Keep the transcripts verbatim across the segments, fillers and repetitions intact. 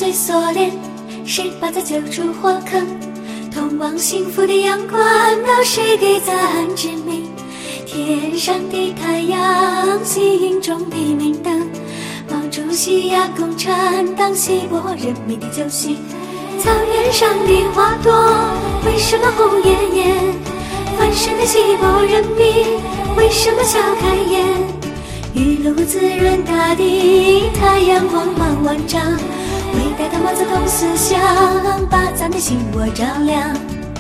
岁锁链，十八载救出火坑，通往幸福的阳关都是给赞之名。天上的太阳，吸引中的明灯，毛主席呀，共产党，稀薄人民的救星。草原上的花朵为什么红艳艳？翻身的稀薄人民为什么笑开颜？雨露滋润大地，太阳光芒万丈，伟大的毛泽东思想把咱的心窝照亮。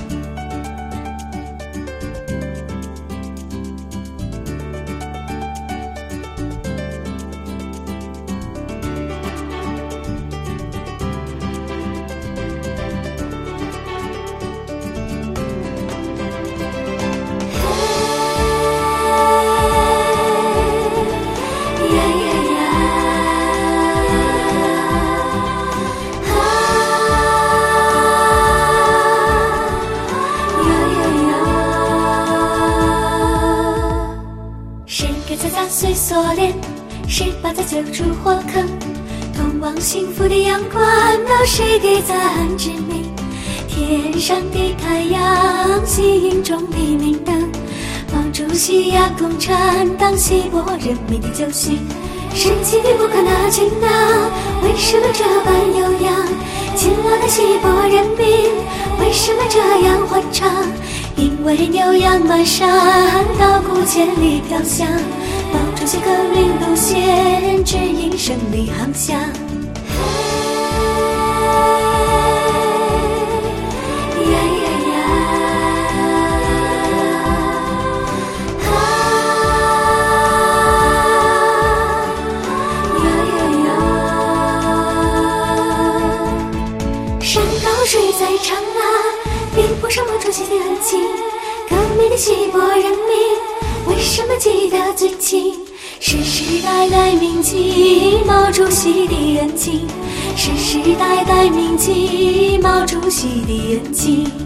砸碎锁链，十八载救出火坑，通往幸福的阳关都是给赞之名。天上的太阳，吸引中的明灯，毛主席呀，共产党，稀薄人民的救星。世纪的不可拿金呐，为什么这般悠扬？勤劳的稀薄人民为什么这样欢畅？因为牛羊满山，稻谷千里飘香，毛主席革命路线指引胜利航向。水在长啊，比不上毛主席的恩情。革命的稀薄人民为什么记得最清？世世代代铭记毛主席的恩情，世世代代铭记毛主席的恩情。